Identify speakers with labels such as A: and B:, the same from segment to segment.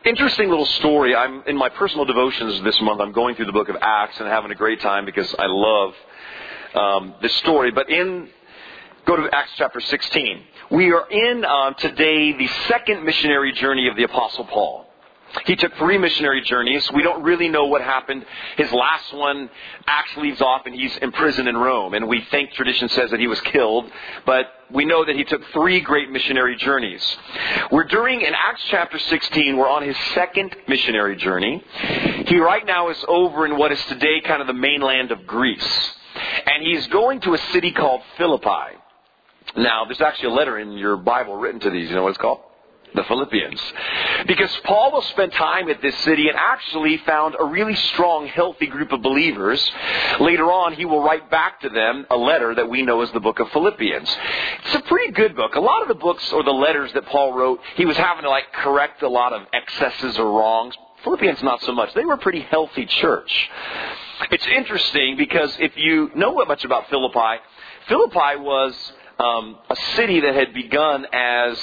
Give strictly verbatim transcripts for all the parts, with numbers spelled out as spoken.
A: Interesting little story. I'm in my personal devotions this month. I'm going through the book of Acts and having a great time because I love um, this story. But in go to Acts chapter sixteen. We are in um, today the second missionary journey of the Apostle Paul. He took three missionary journeys. We don't really know what happened. His last one, Acts leaves off and he's imprisoned in Rome. And we think tradition says that he was killed. But we know that he took three great missionary journeys. We're during, in Acts chapter sixteen, we're on his second missionary journey. He right now is over in what is today kind of the mainland of Greece. And he's going to a city called Philippi. Now, there's actually a letter in your Bible written to these. You know what it's called? The Philippians. Because Paul will spend time at this city and actually found a really strong, healthy group of believers. Later on, he will write back to them a letter that we know as the book of Philippians. It's a pretty good book. A lot of the books or the letters that Paul wrote, he was having to like correct a lot of excesses or wrongs. Philippians, not so much. They were a pretty healthy church. It's interesting because if you know much about Philippi, Philippi was um, a city that had begun as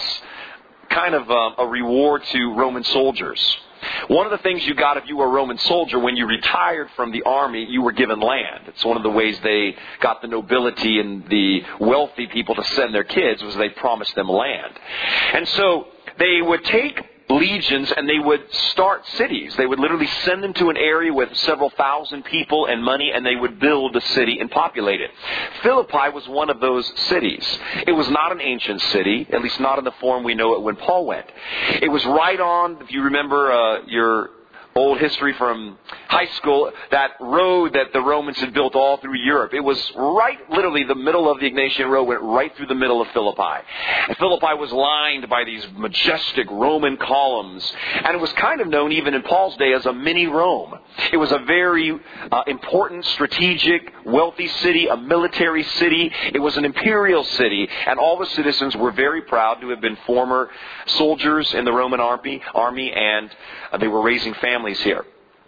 A: kind of a, a reward to Roman soldiers. One of the things you got if you were a Roman soldier, when you retired from the army, you were given land. It's one of the ways they got the nobility and the wealthy people to send their kids was they promised them land. And so they would take legions and they would start cities. They would literally send them to an area with several thousand people and money, and they would build a city and populate it. Philippi was one of those cities. It was not an ancient city, at least not in the form we know it when Paul went. It was right on, if you remember uh, your old history from high school, that road that the Romans had built all through Europe. It was right, literally, the middle of the Egnatian Road went right through the middle of Philippi. And Philippi was lined by these majestic Roman columns. And it was kind of known even in Paul's day as a mini Rome. It was a very uh, important, strategic, wealthy city, a military city. It was an imperial city. And all the citizens were very proud to have been former soldiers in the Roman army, army and uh, they were raising families here.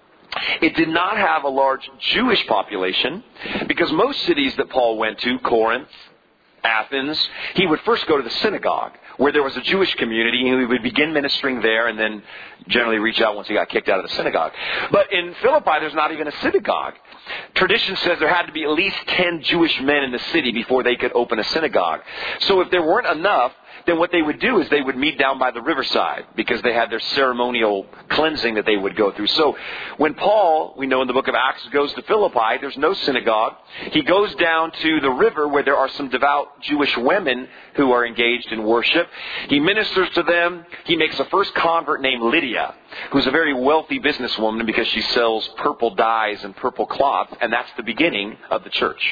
A: It did not have a large Jewish population because most cities that Paul went to, Corinth, Athens, he would first go to the synagogue where there was a Jewish community, and he would begin ministering there and then generally reach out once he got kicked out of the synagogue. But in Philippi, there's not even a synagogue. Tradition says there had to be at least ten Jewish men in the city before they could open a synagogue. So if there weren't enough, then what they would do is they would meet down by the riverside because they had their ceremonial cleansing that they would go through. So when Paul, we know in the book of Acts, goes to Philippi, there's no synagogue. He goes down to the river where there are some devout Jewish women who are engaged in worship. He ministers to them. He makes a first convert named Lydia, who's a very wealthy businesswoman because she sells purple dyes and purple cloth, and that's the beginning of the church.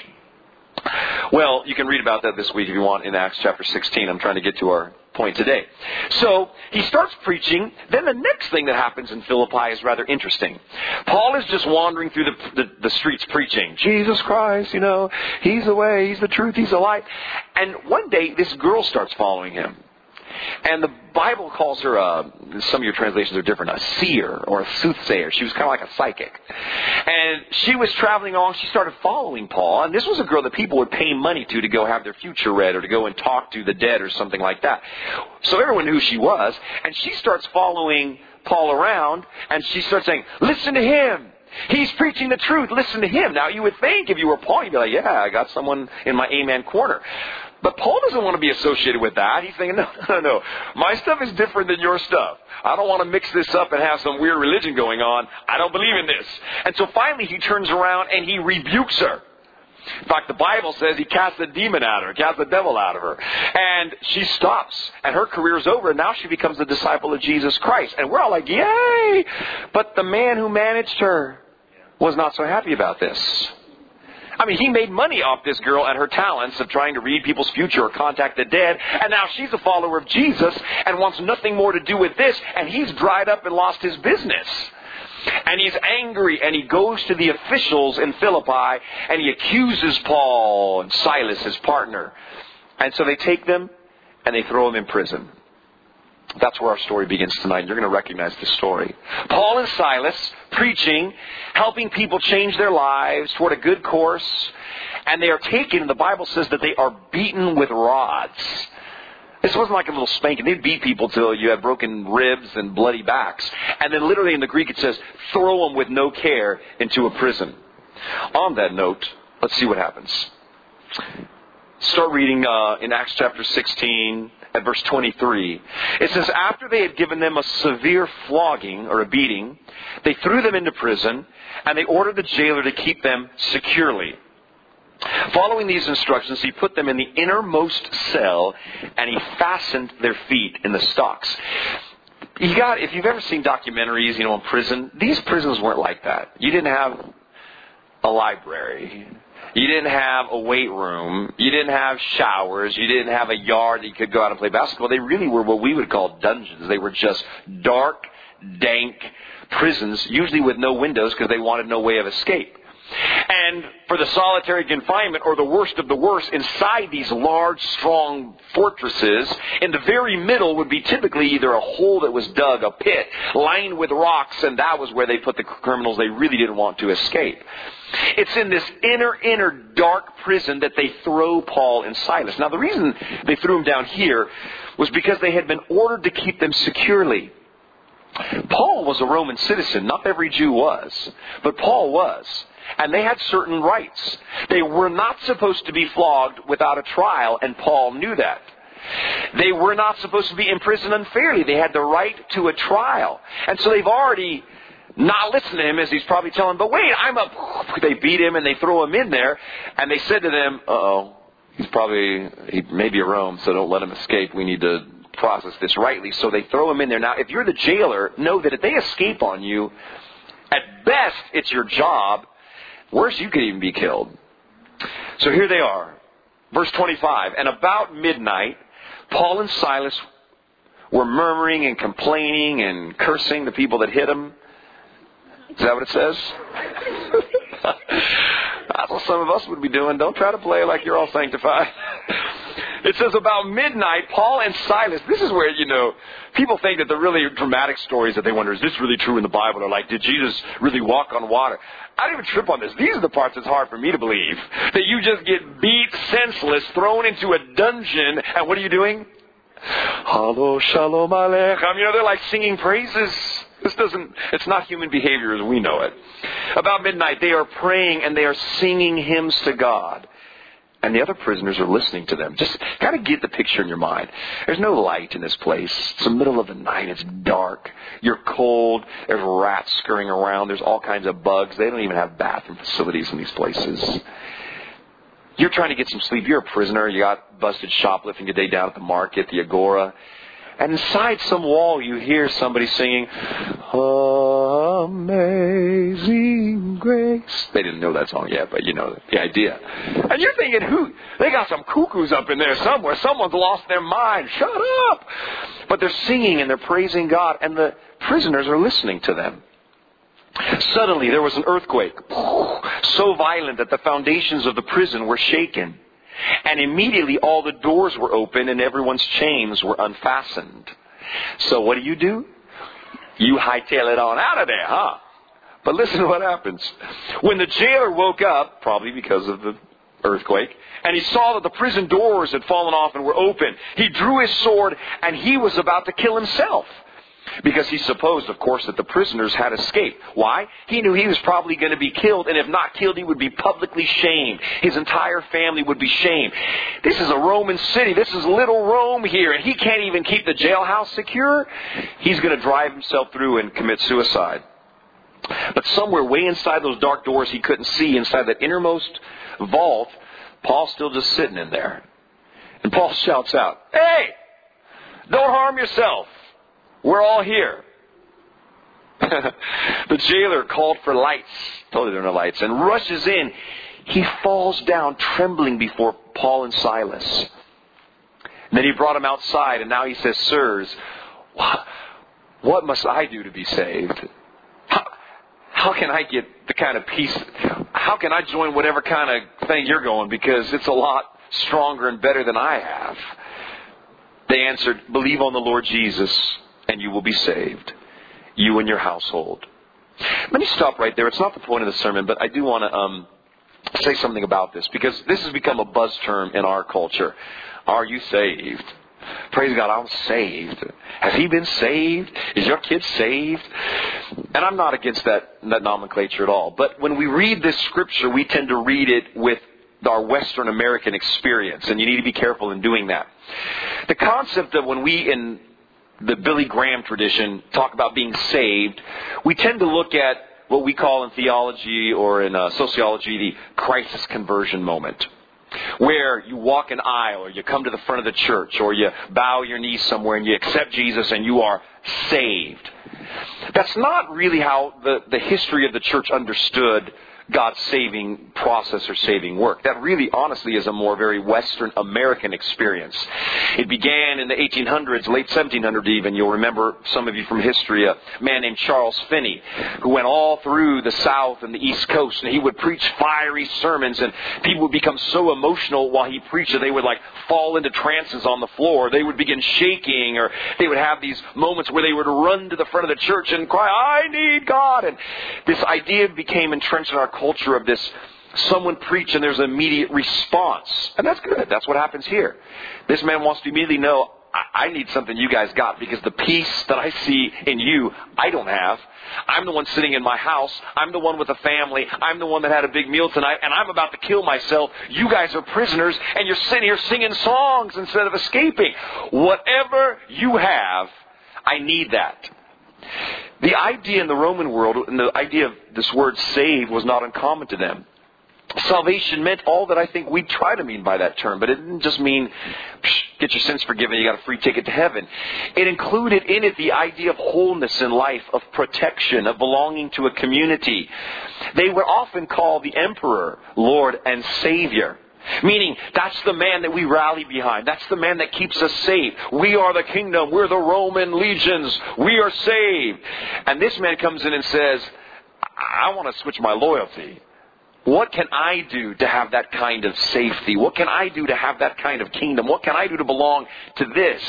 A: Well, you can read about that this week if you want in Acts chapter sixteen. I'm trying to get to our point today. So he starts preaching. Then the next thing that happens in Philippi is rather interesting. Paul is just wandering through the, the, the streets preaching. Jesus Christ, you know, He's the way, He's the truth, He's the light. And one day this girl starts following him. And the Bible calls her, a, some of your translations are different, a seer or a soothsayer. She was kind of like a psychic. And she was traveling along. She started following Paul. And this was a girl that people would pay money to to go have their future read or to go and talk to the dead or something like that. So everyone knew who she was. And she starts following Paul around. And she starts saying, listen to him. He's preaching the truth. Listen to him. Now, you would think if you were Paul, you'd be like, yeah, I got someone in my amen corner. But Paul doesn't want to be associated with that. He's thinking, no, no, no. My stuff is different than your stuff. I don't want to mix this up and have some weird religion going on. I don't believe in this. And so finally he turns around and he rebukes her. In fact, the Bible says he casts a demon out of her, casts the devil out of her. And she stops. And her career's over. And now she becomes a disciple of Jesus Christ. And we're all like, yay! But the man who managed her was not so happy about this. I mean, he made money off this girl and her talents of trying to read people's future or contact the dead. And now she's a follower of Jesus and wants nothing more to do with this. And he's dried up and lost his business. And he's angry and he goes to the officials in Philippi and he accuses Paul and Silas, his partner. And so they take them and they throw them in prison. That's where our story begins tonight. You're going to recognize the story. Paul and Silas preaching, helping people change their lives toward a good course. And they are taken, and the Bible says that they are beaten with rods. This wasn't like a little spanking. They'd beat people till you had broken ribs and bloody backs. And then literally in the Greek it says, throw them with no care into a prison. On that note, let's see what happens. Start reading uh, in Acts chapter sixteen at verse twenty-three. It says, after they had given them a severe flogging or a beating, they threw them into prison and they ordered the jailer to keep them securely. Following these instructions, he put them in the innermost cell and he fastened their feet in the stocks. You got, if you've ever seen documentaries, you know, in prison, these prisons weren't like that. You didn't have a library. You didn't have a weight room. You didn't have showers. You didn't have a yard that you could go out and play basketball. They really were what we would call dungeons. They were just dark, dank prisons, usually with no windows because they wanted no way of escape. And for the solitary confinement, or the worst of the worst, inside these large, strong fortresses, in the very middle would be typically either a hole that was dug, a pit, lined with rocks, and that was where they put the criminals they really didn't want to escape. It's in this inner, inner dark prison that they throw Paul and Silas. Now, the reason they threw them down here was because they had been ordered to keep them securely. Paul was a Roman citizen. Not every Jew was, but Paul was. And they had certain rights. They were not supposed to be flogged without a trial, and Paul knew that. They were not supposed to be imprisoned unfairly. They had the right to a trial. And so they've already not listened to him as he's probably telling, but wait, I'm a... They beat him and they throw him in there, and they said to them, uh-oh, he's probably, he may be a Rome, so don't let him escape. We need to process this rightly. So they throw him in there. Now, if you're the jailer, know that if they escape on you, at best, it's your job. Worse, you could even be killed. So here they are. Verse twenty-five. And about midnight, Paul and Silas were murmuring and complaining and cursing the people that hit them. Is that what it says? That's what some of us would be doing. Don't try to play like you're all sanctified. It says about midnight, Paul and Silas, this is where, you know, people think that the really dramatic stories that they wonder, is this really true in the Bible? Or like, did Jesus really walk on water? I don't even trip on this. These are the parts that's hard for me to believe. That you just get beat senseless, thrown into a dungeon, and what are you doing? Hallo, shalom aleichem. You know, they're like singing praises. This doesn't, it's not human behavior as we know it. About midnight, they are praying and they are singing hymns to God. And the other prisoners are listening to them. Just kind of get the picture in your mind. There's no light in this place. It's the middle of the night. It's dark. You're cold. There's rats scurrying around. There's all kinds of bugs. They don't even have bathroom facilities in these places. You're trying to get some sleep. You're a prisoner. You got busted shoplifting today down at the market, the Agora. And inside some wall you hear somebody singing, Amazing Grace. They didn't know that song yet, but you know the idea. And you're thinking, who? They got some cuckoos up in there somewhere. Someone's lost their mind. Shut up. But they're singing and they're praising God, and the prisoners are listening to them. Suddenly there was an earthquake, so violent that the foundations of the prison were shaken. And immediately all the doors were open and everyone's chains were unfastened. So what do you do? You hightail it on out of there, huh? But listen to what happens. When the jailer woke up, probably because of the earthquake, and he saw that the prison doors had fallen off and were open, he drew his sword and he was about to kill himself. Because he supposed, of course, that the prisoners had escaped. Why? He knew he was probably going to be killed, and if not killed, he would be publicly shamed. His entire family would be shamed. This is a Roman city. This is little Rome here, and he can't even keep the jailhouse secure. He's going to drive himself through and commit suicide. But somewhere way inside those dark doors he couldn't see, inside that innermost vault, Paul's still just sitting in there. And Paul shouts out, "Hey, don't harm yourself. We're all here." The jailer called for lights. Totally there are no lights. And rushes in. He falls down trembling before Paul and Silas. And then he brought him outside. And now he says, "Sirs, what must I do to be saved? How, how can I get the kind of peace? How can I join whatever kind of thing you're going? Because it's a lot stronger and better than I have." They answered, "Believe on the Lord Jesus, and you will be saved, you and your household." Let me stop right there. It's not the point of the sermon, but I do want to um, say something about this, because this has become a buzz term in our culture. Are you saved? Praise God, I'm saved. Has he been saved? Is your kid saved? And I'm not against that, that nomenclature at all. But when we read this scripture, we tend to read it with our Western American experience. And you need to be careful in doing that. The concept of when we in the Billy Graham tradition talk about being saved, we tend to look at what we call in theology or in uh, sociology the crisis conversion moment, where you walk an aisle or you come to the front of the church or you bow your knees somewhere and you accept Jesus and you are saved. That's not really how the, the history of the church understood God's saving process or saving work. That really, honestly, is a more very Western American experience. It began in the eighteen hundreds, late seventeen hundreds even. You'll remember, some of you from history, a man named Charles Finney, who went all through the South and the East Coast, and he would preach fiery sermons, and people would become so emotional while he preached that they would like fall into trances on the floor. They would begin shaking, or they would have these moments where they would run to the front of the church and cry, "I need God!" And this idea became entrenched in our culture of this, someone preach and there's an immediate response. And that's good. That's what happens here. This man wants to immediately know, I, I need something you guys got, because the peace that I see in you, I don't have. I'm the one sitting in my house. I'm the one with a family. I'm the one that had a big meal tonight, and I'm about to kill myself. You guys are prisoners, and you're sitting here singing songs instead of escaping. Whatever you have, I need that. The idea in the Roman world, and the idea of this word saved, was not uncommon to them. Salvation meant all that I think we try to mean by that term, but it didn't just mean get your sins forgiven, you got a free ticket to heaven. It included in it the idea of wholeness in life, of protection, of belonging to a community. They were often called the Emperor, Lord, and Savior. Meaning, that's the man that we rally behind. That's the man that keeps us saved. We are the kingdom. We're the Roman legions. We are saved. And this man comes in and says, I want to switch my loyalty. What can I do to have that kind of safety? What can I do to have that kind of kingdom? What can I do to belong to this?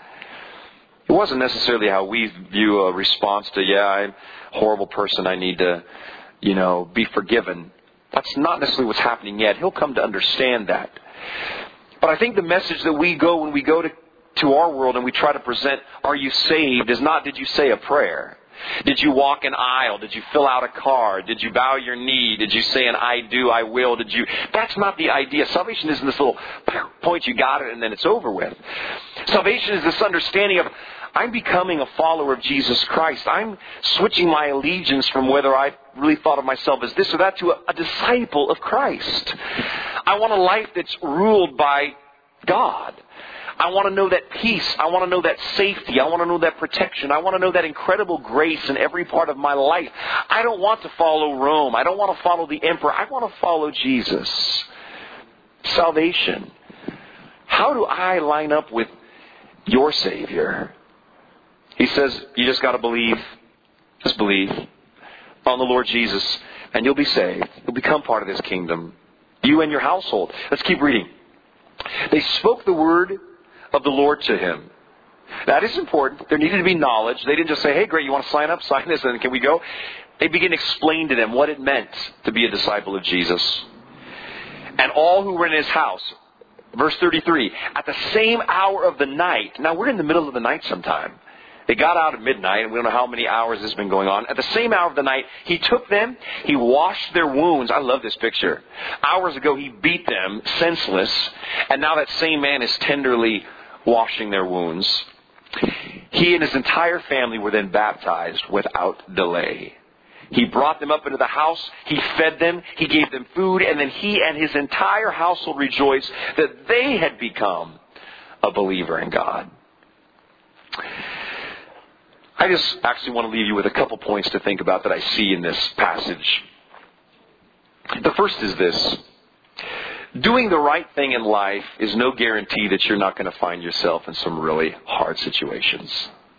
A: It wasn't necessarily how we view a response to, yeah, I'm a horrible person. I need to, you know, be forgiven. That's not necessarily what's happening yet. He'll come to understand that. But I think the message that we go when we go to, to our world and we try to present, are you saved, is not, did you say a prayer? Did you walk an aisle? Did you fill out a card? Did you bow your knee? Did you say an I do, I will? Did you? That's not the idea. Salvation isn't this little point, you got it, and then it's over with. Salvation is this understanding of, I'm becoming a follower of Jesus Christ. I'm switching my allegiance from whether I really thought of myself as this or that to a, a disciple of Christ. I want a life that's ruled by God. I want to know that peace. I want to know that safety. I want to know that protection. I want to know that incredible grace in every part of my life. I don't want to follow Rome. I don't want to follow the emperor. I want to follow Jesus. Salvation. How do I line up with your Savior? He says, you just got to believe. Just believe on the Lord Jesus, and you'll be saved. You'll become part of His kingdom. You and your household. Let's keep reading. They spoke the word of the Lord to him. That is important. There needed to be knowledge. They didn't just say, hey, great, you want to sign up? Sign this, and can we go? They began to explain to them what it meant to be a disciple of Jesus. And all who were in His house, verse thirty-three, at the same hour of the night. Now, we're in the middle of the night sometime. They got out at midnight, and we don't know how many hours this has been going on. At the same hour of the night, He took them, He washed their wounds. I love this picture. Hours ago, He beat them senseless, and now that same man is tenderly washing their wounds. He and His entire family were then baptized without delay. He brought them up into the house, He fed them, He gave them food, and then He and His entire household rejoiced that they had become a believer in God. I just actually want to leave you with a couple points to think about that I see in this passage. The first is this. Doing the right thing in life is no guarantee that you're not going to find yourself in some really hard situations.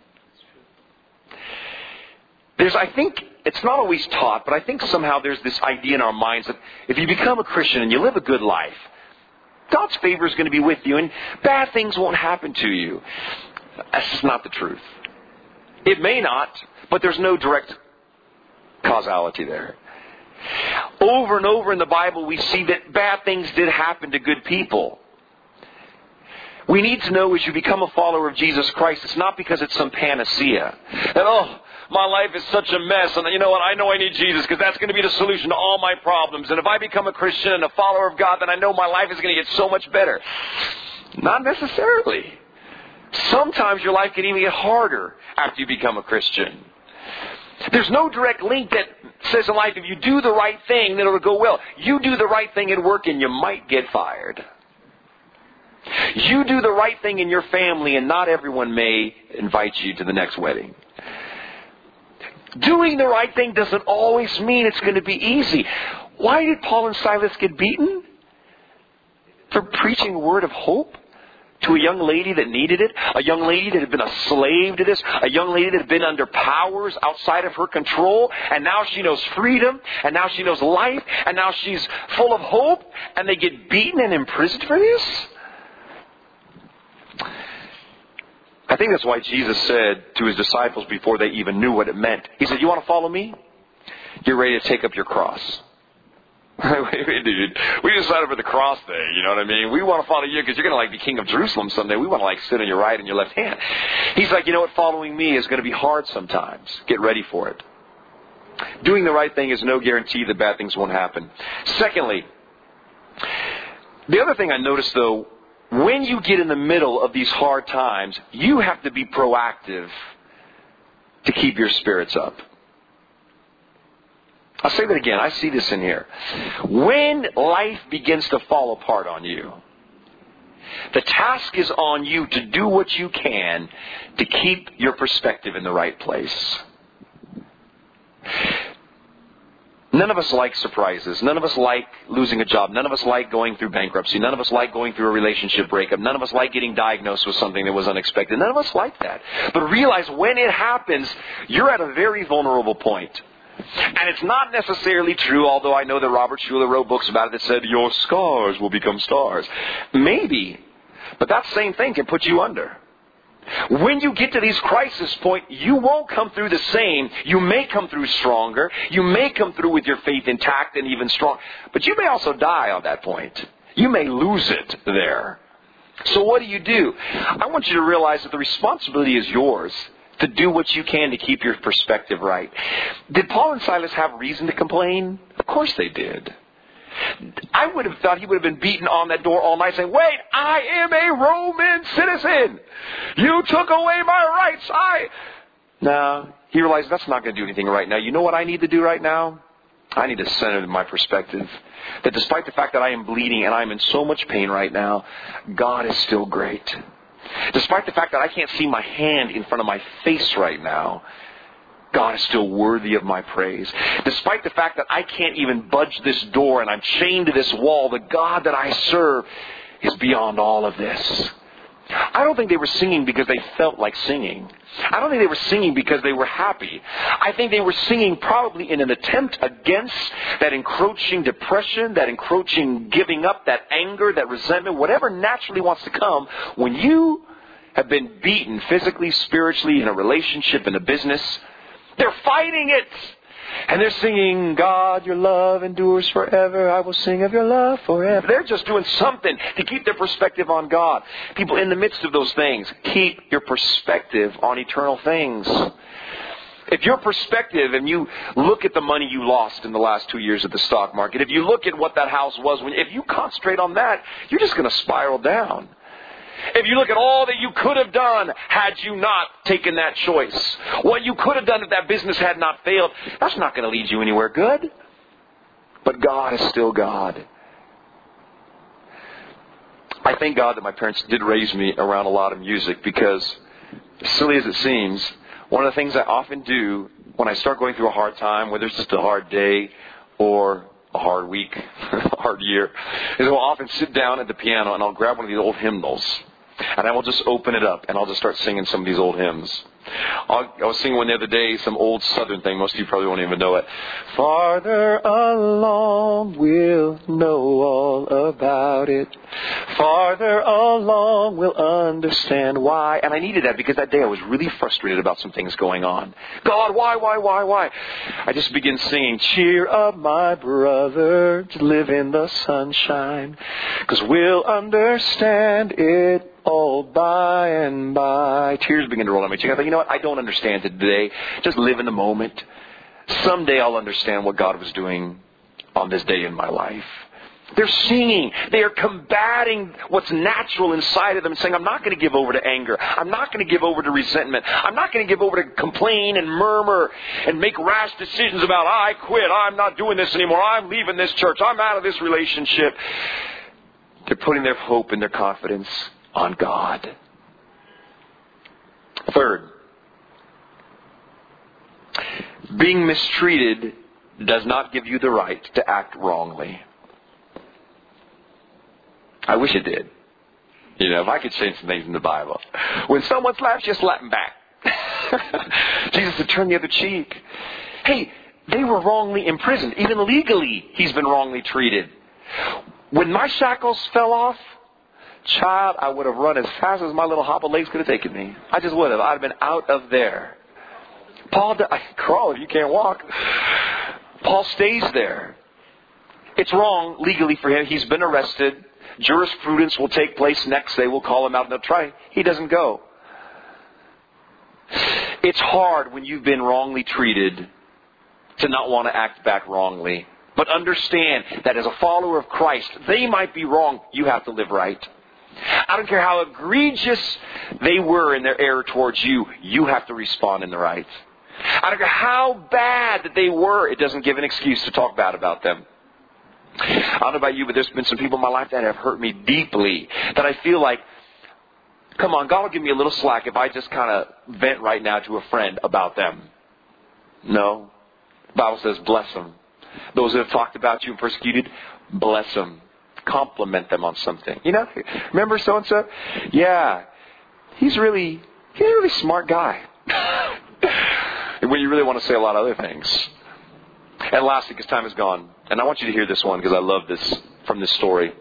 A: There's, I think, it's not always taught, but I think somehow there's this idea in our minds that if you become a Christian and you live a good life, God's favor is going to be with you and bad things won't happen to you. That's just not the truth. It may not, but there's no direct causality there. Over and over in the Bible, we see that bad things did happen to good people. we need to know as you become a follower of Jesus Christ, it's not because it's some panacea. That, oh, my life is such a mess, and you know what, I know I need Jesus because that's going to be the solution to all my problems. And if I become a Christian and a follower of God, then I know my life is going to get so much better. Not necessarily. Sometimes your life can even get harder after you become a Christian. There's no direct link that says in life, if you do the right thing, then it'll go well. You do the right thing at work and you might get fired. You do the right thing in your family and not everyone may invite you to the next wedding. Doing the right thing doesn't always mean it's going to be easy. Why did Paul and Silas get beaten? For preaching a word of hope to a young lady that needed it, a young lady that had been a slave to this, a young lady that had been under powers outside of her control, and now she knows freedom, and now she knows life, and now she's full of hope, and they get beaten and imprisoned for this? I think that's why Jesus said to his disciples before they even knew what it meant. He said, you want to follow me? You're ready to take up your cross. Dude, we decided for the cross day, you know what I mean? We want to follow you because you're going to like be king of Jerusalem someday. We want to like sit on your right and your left hand. He's like, you know what? Following me is going to be hard sometimes. Get ready for it. Doing the right thing is no guarantee that bad things won't happen. Secondly, the other thing I noticed though, when you get in the middle of these hard times, you have to be proactive to keep your spirits up. I'll say that again. I see this in here. When life begins to fall apart on you, the task is on you to do what you can to keep your perspective in the right place. None of us like surprises. None of us like losing a job. None of us like going through bankruptcy. None of us like going through a relationship breakup. None of us like getting diagnosed with something that was unexpected. None of us like that. But realize when it happens, you're at a very vulnerable point. And it's not necessarily true, although I know that Robert Schuller wrote books about it that said, your scars will become stars. Maybe. But that same thing can put you under. When you get to these crisis points, you won't come through the same. You may come through stronger. You may come through with your faith intact and even strong. But you may also die on that point. You may lose it there. So what do you do? I want you to realize that the responsibility is yours to do what you can to keep your perspective right. Did Paul and Silas have reason to complain? Of course they did. I would have thought he would have been beaten on that door all night saying, wait, I am a Roman citizen. You took away my rights. I... No, he realized that's not going to do anything right now. You know what I need to do right now? I need to center my perspective. That despite the fact that I am bleeding and I'm in so much pain right now, God is still great. Despite the fact that I can't see my hand in front of my face right now, God is still worthy of my praise. Despite the fact that I can't even budge this door and I'm chained to this wall, the God that I serve is beyond all of this. I don't think they were singing because they felt like singing. I don't think they were singing because they were happy. I think they were singing probably in an attempt against that encroaching depression, that encroaching giving up, that anger, that resentment, whatever naturally wants to come when you have been beaten physically, spiritually, in a relationship, in a business. They're fighting it. And they're singing, God, your love endures forever. I will sing of your love forever. They're just doing something to keep their perspective on God. People, in the midst of those things, keep your perspective on eternal things. If your perspective, and you look at the money you lost in the last two years of the stock market, if you look at what that house was, when if you concentrate on that, you're just going to spiral down. If you look at all that you could have done had you not taken that choice, what you could have done if that business had not failed, that's not going to lead you anywhere good. But God is still God. I thank God that my parents did raise me around a lot of music because, as silly as it seems, one of the things I often do when I start going through a hard time, whether it's just a hard day or a hard week, a hard year, is I'll often sit down at the piano and I'll grab one of these old hymnals. And I will just open it up and I'll just start singing some of these old hymns. I'll, I was singing one the other day, some old Southern thing. Most of you probably won't even know it. Farther along, we'll know all about it. Farther along, we'll understand why. And I needed that because that day I was really frustrated about some things going on. God, why, why, why, why? I just began singing, cheer up, my brother, to live in the sunshine, because we'll understand it Oh, by and by. Tears begin to roll down my cheek. I thought, you know what? I don't understand it today. Just live in the moment. Someday I'll understand what God was doing on this day in my life. They're singing. They are combating what's natural inside of them and saying, I'm not going to give over to anger. I'm not going to give over to resentment. I'm not going to give over to complain and murmur and make rash decisions about, I quit. I'm not doing this anymore. I'm leaving this church. I'm out of this relationship. They're putting their hope and their confidence on God. Third, being mistreated does not give you the right to act wrongly. I wish it did. You know, if I could change some things in the Bible. When someone slaps you, slap them back. Jesus said, turn the other cheek. Hey, they were wrongly imprisoned. Even legally, he's been wrongly treated. When my shackles fell off, child, I would have run as fast as my little hobble legs could have taken me. I just would have. I'd have been out of there. Paul, I can crawl if you can't walk. Paul stays there. It's wrong legally for him. He's been arrested. Jurisprudence will take place next. They will call him out and they'll try. He doesn't go. It's hard when you've been wrongly treated to not want to act back wrongly. But understand that as a follower of Christ, they might be wrong. You have to live right. I don't care how egregious they were in their error towards you. You have to respond in the right. I don't care how bad that they were. It doesn't give an excuse to talk bad about them. I don't know about you, but there's been some people in my life that have hurt me deeply. That I feel like, come on, God will give me a little slack if I just kind of vent right now to a friend about them. No. The Bible says, bless them. Those that have talked about you and persecuted, bless them. Compliment them on something. You know, remember so-and-so? Yeah. He's really, he's a really smart guy. When you really want to say a lot of other things. And lastly, because time is gone, and I want you to hear this one because I love this from this story.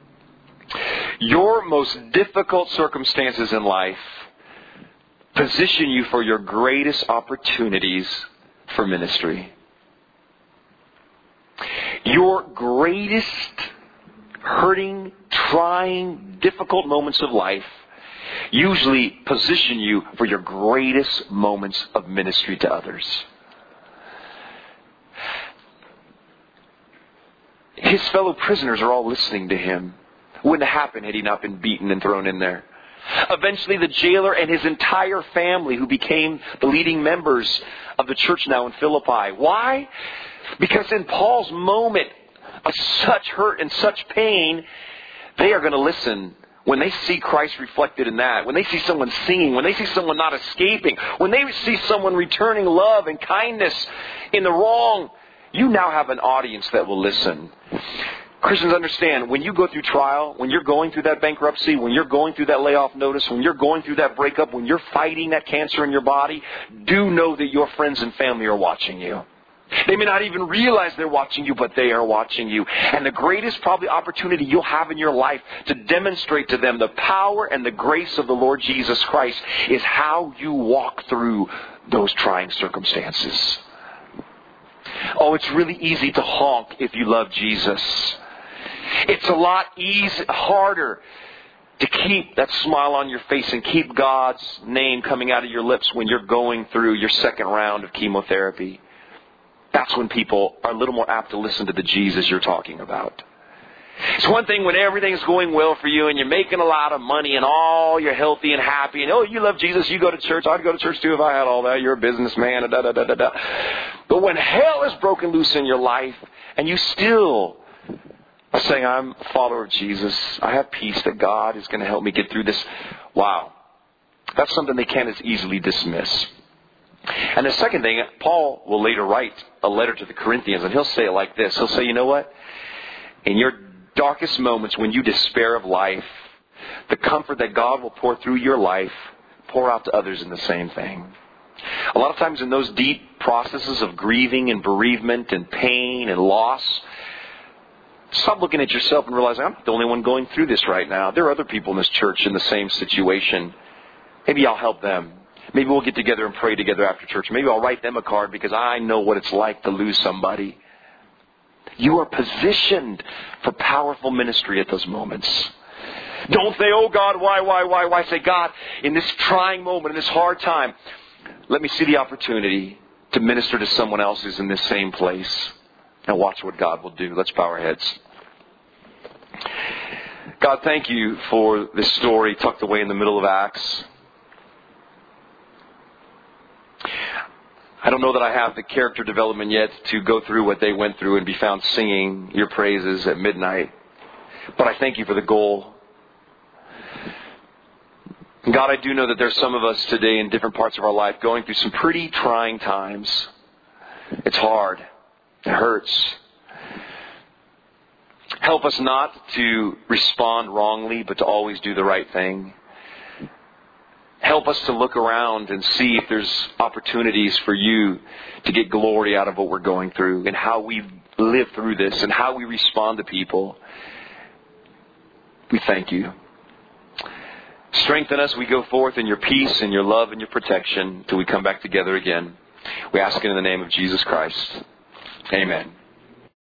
A: Your most difficult circumstances in life position you for your greatest opportunities for ministry. Your greatest hurting, trying, difficult moments of life usually position you for your greatest moments of ministry to others. His fellow prisoners are all listening to him. Wouldn't have happened had he not been beaten and thrown in there. Eventually the jailer and his entire family, who became the leading members of the church now in Philippi. Why? Because in Paul's moment of such hurt and such pain, they are going to listen. When they see Christ reflected in that, when they see someone singing, when they see someone not escaping, when they see someone returning love and kindness in the wrong, you now have an audience that will listen. Christians, understand, when you go through trial, when you're going through that bankruptcy, when you're going through that layoff notice, when you're going through that breakup, when you're fighting that cancer in your body, do know that your friends and family are watching you. They may not even realize they're watching you, but they are watching you. And the greatest probably opportunity you'll have in your life to demonstrate to them the power and the grace of the Lord Jesus Christ is how you walk through those trying circumstances. Oh, it's really easy to honk if you love Jesus. It's a lot easy, harder to keep that smile on your face and keep God's name coming out of your lips when you're going through your second round of chemotherapy. That's when people are a little more apt to listen to the Jesus you're talking about. It's one thing when everything's going well for you and you're making a lot of money and all you're healthy and happy and, oh, you love Jesus, you go to church. I'd go to church too if I had all that. You're a businessman. Da, da, da, da, da. But when hell is broken loose in your life and you still are saying, I'm a follower of Jesus, I have peace that God is going to help me get through this. Wow. That's something they can't as easily dismiss. And the second thing, Paul will later write a letter to the Corinthians, and he'll say it like this. He'll say, you know what? In your darkest moments when you despair of life, the comfort that God will pour through your life, pour out to others in the same thing. A lot of times in those deep processes of grieving and bereavement and pain and loss, stop looking at yourself and realizing, I'm the only one going through this right now. There are other people in this church in the same situation. Maybe I'll help them. Maybe we'll get together and pray together after church. Maybe I'll write them a card because I know what it's like to lose somebody. You are positioned for powerful ministry at those moments. Don't say, oh God, why, why, why, why? Say, God, in this trying moment, in this hard time, let me see the opportunity to minister to someone else who's in this same place. And watch what God will do. Let's bow our heads. God, thank you for this story tucked away in the middle of Acts. I don't know that I have the character development yet to go through what they went through and be found singing your praises at midnight. But I thank you for the goal. God, I do know that there's some of us today in different parts of our life going through some pretty trying times. It's hard. It hurts. Help us not to respond wrongly, but to always do the right thing. Help us to look around and see if there's opportunities for you to get glory out of what we're going through and how we live through this and how we respond to people. We thank you. Strengthen us. We go forth in your peace and your love and your protection till we come back together again. We ask it in the name of Jesus Christ. Amen.